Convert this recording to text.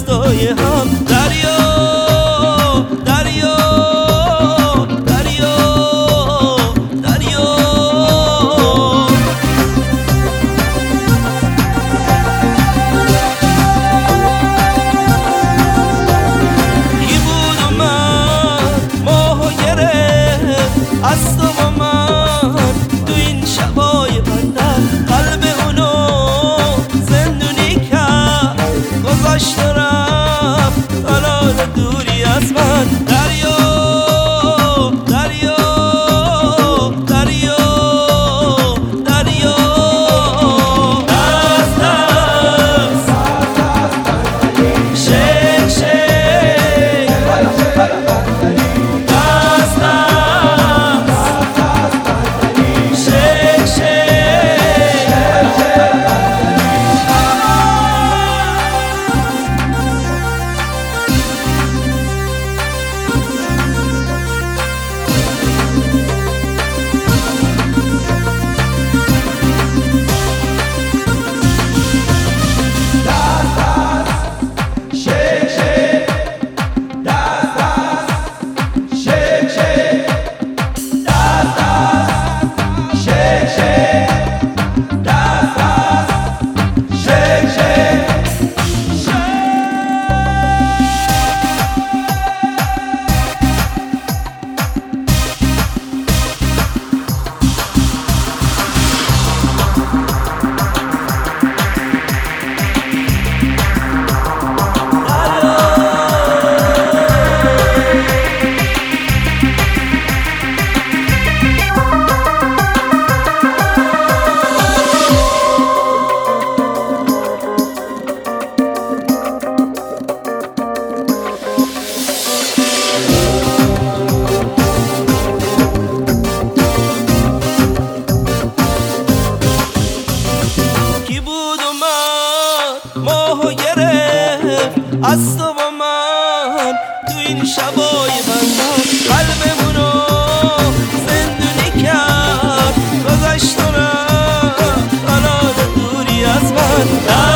دستای هم. دریا دریا دریا دریا کی بود اومد ماهو گرفت از تو و من تو این شبای بندر، قلب اونو زندونی کرد گذاشت و رفت حالا دوری از من. دریا دریا دریا دریا دست دست شک شک دست دست شک شک ماهو گرفت از تو و من تو این شبای بندر، قلبمونو زندونی کرد گذشت و رفت حالا دوری از من.